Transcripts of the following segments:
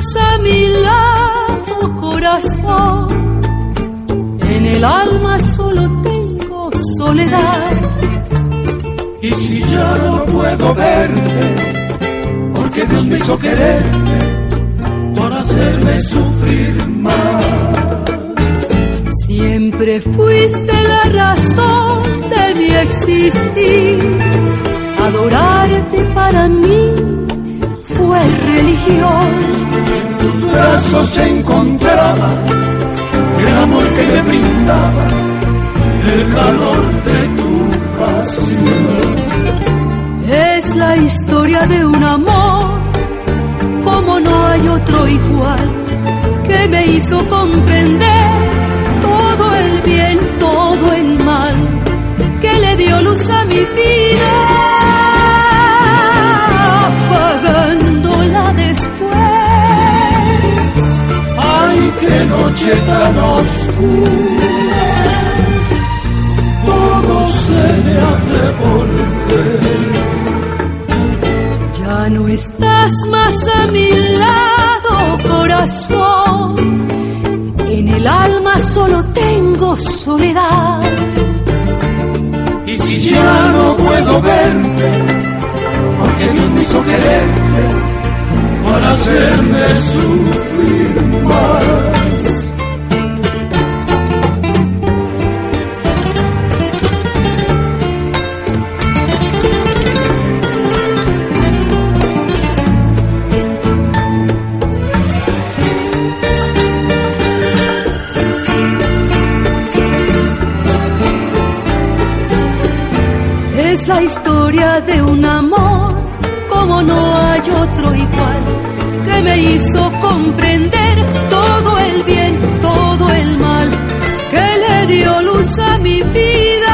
a mi lado, corazón. En el alma solo tengo soledad. Y si ya no puedo verte, porque Dios me hizo quererte para hacerme sufrir más. Siempre fuiste la razón de mi existir. Adorarte para mí fue religión. En tus brazos se encontraba el amor que me brindaba, el calor de tu pasión. Es la historia de un amor como no hay otro igual, que me hizo comprender todo el bien, todo el mal, que le dio luz a mi vida, apagándola después. Ay, qué noche tan oscura, todo se me ha de volver. Ya no estás más a mi lado, corazón. En el alma solo tengo soledad. Y si ya no puedo verte, porque Dios me hizo quererte para hacerme sufrir más. Es la historia de un amor como no hay otro igual, que me hizo comprender todo el bien, todo el mal, que le dio luz a mi vida,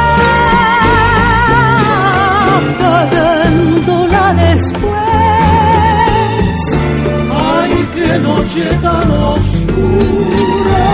apagándola después. Ay, qué noche tan oscura,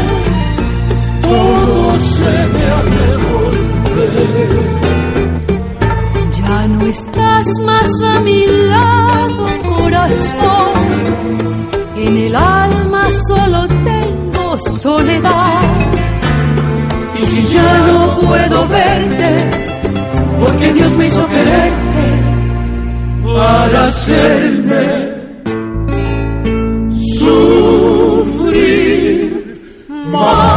todo se me ha de volver. Ya no estás más a mi lado, corazón. En el alma solo tengo soledad. Y si ya no puedo verte, porque Dios me hizo quererte para hacerme sufrir más.